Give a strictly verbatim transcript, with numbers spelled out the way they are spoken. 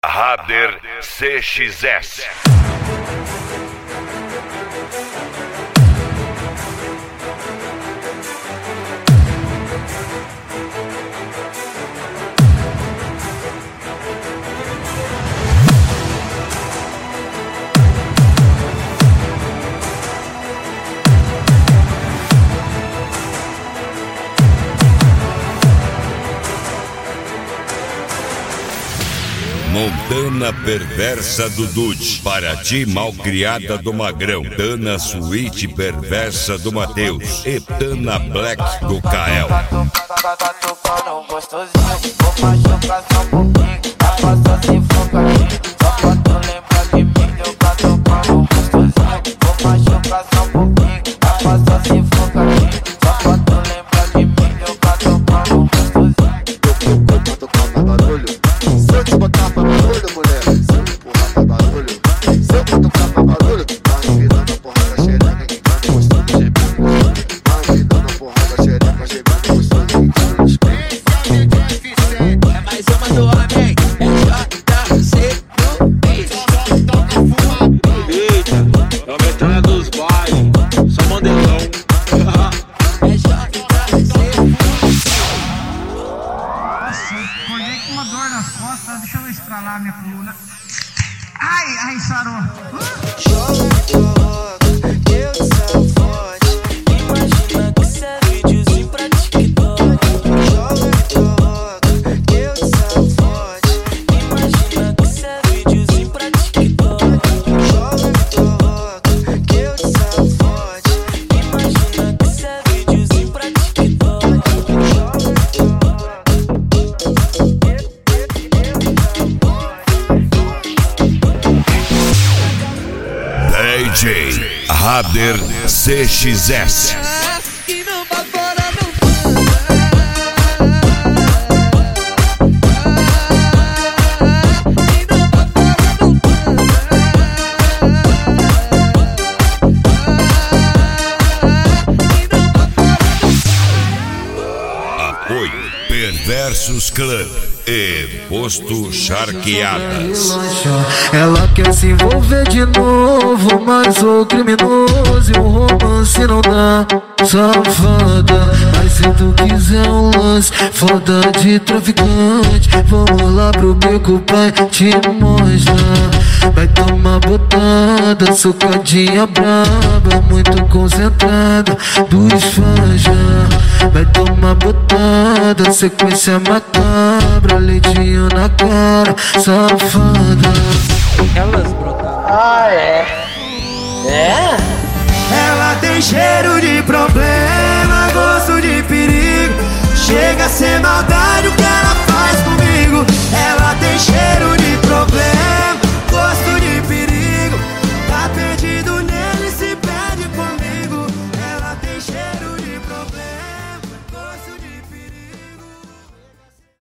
Rader C X S. Montana perversa do Dude, Paraty malcriada do Magrão, Tana Suíte perversa do Matheus e Tana Black do Kael. Tá tocando gostosinho, vou machucar só um pouquinho, tá passando sem focatinho, só pra tu lembrar de mim, eu tá tocando gostosinho, vou machucar só um pouquinho, tá passando sem focatinho, só pra tu lembrar de mim, eu tá tocando gostosinho. Eu tô tocando barulho, se eu te botar pra barulho, mulher, se eu empurrar pra barulho, se eu tocar pra barulho, vai virando a porra da xereca, que canta gostoso, gemendo, vai virando a porra da xereca, gemendo gostoso, é mais uma do homem, é J C no beat. Eita, é o metralha dos bailes, só mandelão. É J C. Acordei com uma dor nas costas, deixa eu estralar minha coluna. Ai, ai, sarou. Joga tua roda, eu te sou forte. Imagina que isso é videozinho pra TikTok. Joga tua roda, eu te sou forte. Imagina que isso é videozinho pra TikTok. Joga tua roda, eu te sou forte. Imagina que isso é videozinho pra TikTok. Joga tua roda, D J Rader C X S. Que não vai parar, não Apoio Perversos Club e Posto Charqueadas. Ela quer se envolver de novo, mas sou criminoso e o romance não dá. Safada, mas se tu quiser um lance foda de traficante, vamos lá pro beco, pai, te mostrar. Vai tomar botada, socadinha braba, muito concentrada, dos fãs já. Vai tomar botada, sequência macabra, leitinho na cara, safada. Elas brotaram. Ah, é? É? Ela tem cheiro de problema, gosto de perigo, chega a ser maldade.